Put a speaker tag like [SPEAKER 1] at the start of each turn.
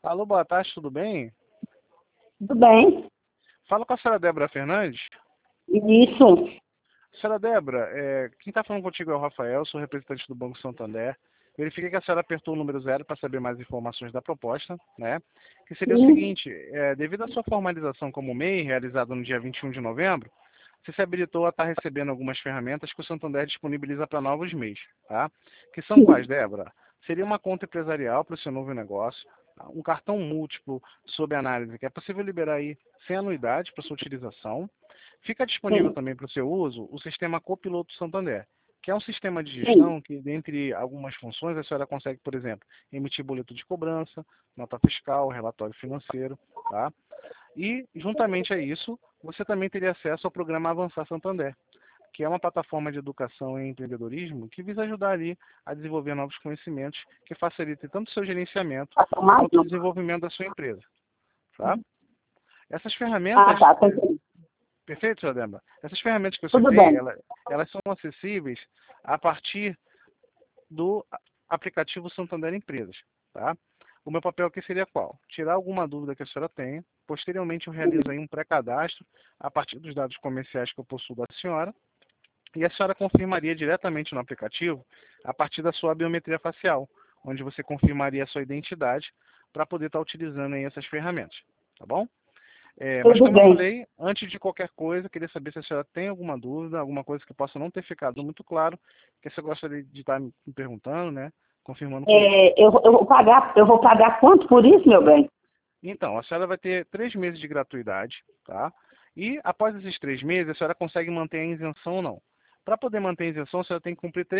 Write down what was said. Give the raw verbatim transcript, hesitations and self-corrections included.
[SPEAKER 1] Alô, boa tarde, tudo bem?
[SPEAKER 2] Tudo bem?
[SPEAKER 1] Fala com a senhora Débora Fernandes.
[SPEAKER 2] Isso.
[SPEAKER 1] Senhora Débora, é, quem está falando contigo é o Rafael, sou representante do Banco Santander. Verifiquei que a senhora apertou o número zero para saber mais informações da proposta, né? Que seria o
[SPEAKER 2] Sim.
[SPEAKER 1] seguinte, é, devido à sua formalização como M E I, realizada no dia vinte e um de novembro, você se habilitou a estar recebendo algumas ferramentas que o Santander disponibiliza para novos M E Is, tá? Que são quais, Débora? Seria uma conta empresarial para o seu novo negócio, um cartão múltiplo sob análise, que é possível liberar aí sem anuidade para sua utilização. Fica disponível
[SPEAKER 2] Sim.
[SPEAKER 1] também para o seu uso o sistema Copiloto Santander, que é um sistema de
[SPEAKER 2] Sim.
[SPEAKER 1] gestão que, dentre algumas funções, a senhora consegue, por exemplo, emitir boleto de cobrança, nota fiscal, relatório financeiro, tá? E, juntamente a isso, você também teria acesso ao programa Avançar Santander, que é uma plataforma de educação em empreendedorismo que visa ajudar ali a desenvolver novos conhecimentos que facilitem tanto o seu gerenciamento
[SPEAKER 2] Tá tomado?
[SPEAKER 1] quanto o desenvolvimento da sua empresa, tá? Essas
[SPEAKER 2] Ah,
[SPEAKER 1] ferramentas,
[SPEAKER 2] tá. Tô
[SPEAKER 1] é,
[SPEAKER 2] entendendo.
[SPEAKER 1] perfeito, senhora Débora? Essas ferramentas que eu
[SPEAKER 2] Tudo
[SPEAKER 1] citei,
[SPEAKER 2] bem.
[SPEAKER 1] ela, elas são acessíveis a partir do aplicativo Santander Empresas, tá? O meu papel aqui seria qual? Tirar alguma dúvida que a senhora tenha. Posteriormente, eu realizo aí um pré-cadastro a partir dos dados comerciais que eu possuo da senhora. E a senhora confirmaria diretamente no aplicativo a partir da sua biometria facial, onde você confirmaria a sua identidade para poder estar utilizando aí essas ferramentas, tá bom? É, mas
[SPEAKER 2] Tudo
[SPEAKER 1] como eu
[SPEAKER 2] bem.
[SPEAKER 1] falei, antes de qualquer coisa, eu queria saber se a senhora tem alguma dúvida, alguma coisa que possa não ter ficado muito claro, que você gostaria de estar me perguntando, né? Confirmando comigo.
[SPEAKER 2] É, eu, eu vou pagar, eu vou pagar quanto por isso, meu bem?
[SPEAKER 1] Então, a senhora vai ter três meses de gratuidade, tá? E após esses três meses, a senhora consegue manter a isenção ou não. Para poder manter a isenção, a senhora tem que cumprir três